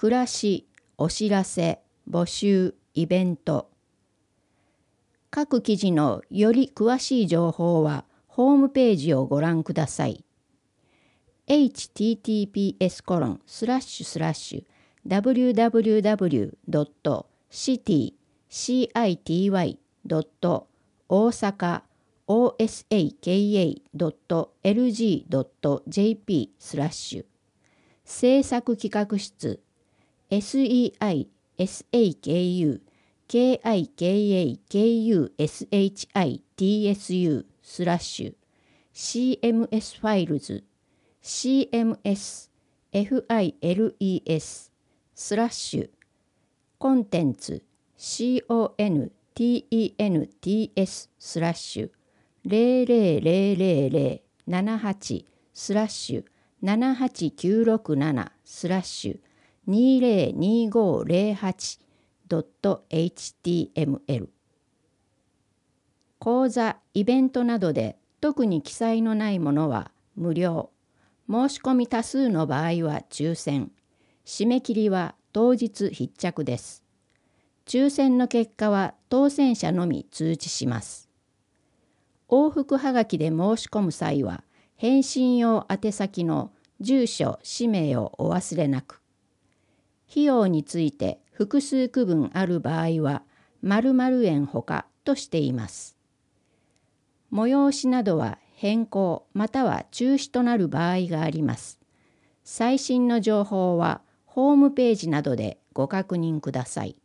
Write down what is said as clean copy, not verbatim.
暮らし、お知らせ、募集、イベント。各記事のより詳しい情報はホームページをご覧ください。https://www.city.osaka.osaka.lg.jp/ 制作企画室 SEISAKUKIKUSHITSU/CMS ファイルズ CMS files コンテンツ contents/0008/202508.html 講座、イベントなどで特に記載のないものは無料。申し込み多数の場合は抽選。締め切りは当日必着です。抽選の結果は当選者のみ通知します。往復はがきで申し込む際は、返信用宛先の住所・氏名をお忘れなく。費用について複数区分ある場合は、〇〇円ほかとしています。催しなどは変更または中止となる場合があります。最新の情報はホームページなどでご確認ください。